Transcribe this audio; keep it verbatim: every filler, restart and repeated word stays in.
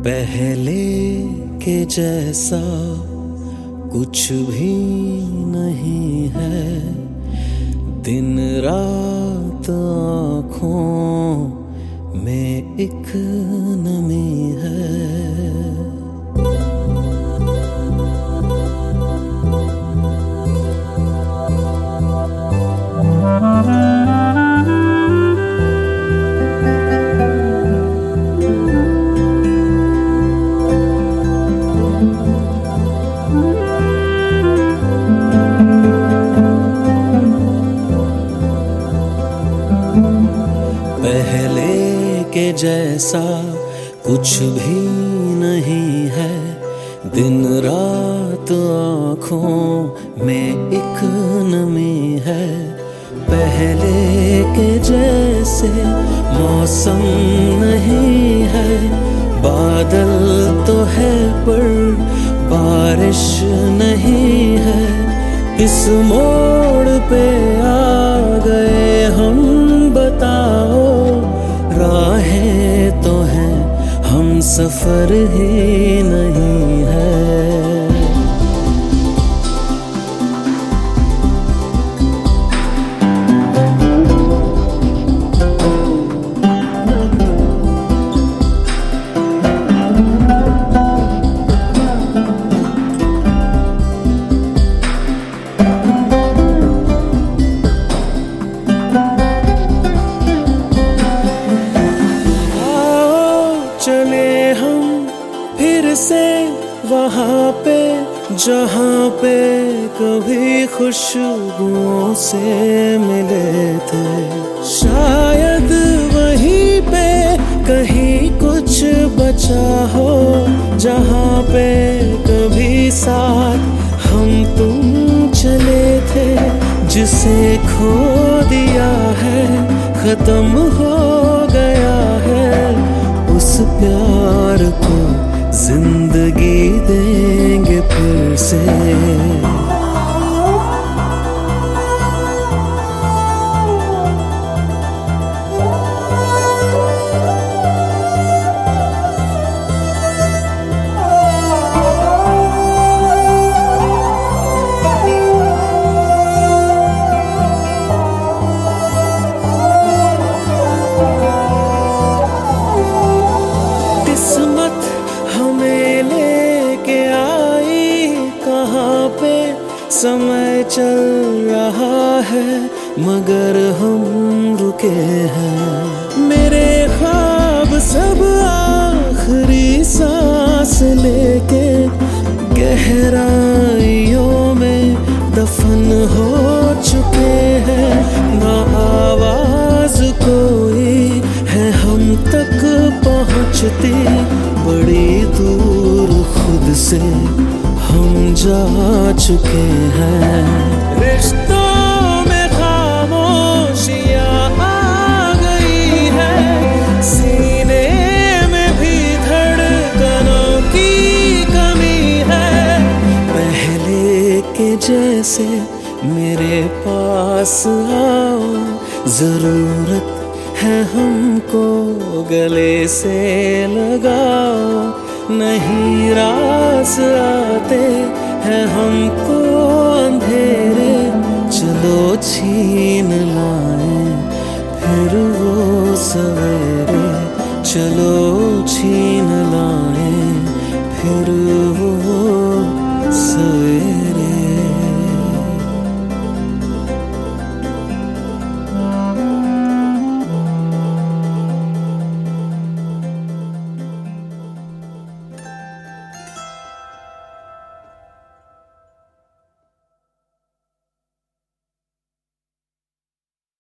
पहले के जैसा कुछ भी नहीं है, दिन रात आँखों में एक नमी है। पहले के जैसा कुछ भी नहीं है, दिन रात आँखों में एक नमी है। पहले के जैसे मौसम नहीं है, बादल तो है पर बारिश नहीं है। इस मोड़ पे आ गए हम, बताओ राहें तो हैं, हम सफर ही नहीं है। चले हम फिर से वहाँ पे जहाँ पे कभी खुशबुओं से मिले थे। शायद वहीं पे कहीं कुछ बचा हो, जहाँ पे कभी साथ हम तुम चले थे। जिसे खो दिया है खत्म हो गया है, उस प्यार को जिंदगी देंगे फिर से। समय चल रहा है मगर हम रुके हैं। मेरे ख्वाब सब आखिरी सांस लेके गहराइयों में दफन हो चुके हैं। ना आवाज कोई है हम तक पहुंचती, बड़ी दूर खुद से हम जा चुके हैं। रिश्तों में खामोशियाँ आ गई है, सीने में भी धड़कनों की कमी है। पहले के जैसे मेरे पास आओ, जरूरत है हमको गले से लगाओ। नहीं रास आते हैं हमको अंधेरे, चलो छीन लाएं फिर वो सवेरे। चलो छीन लाएं फिर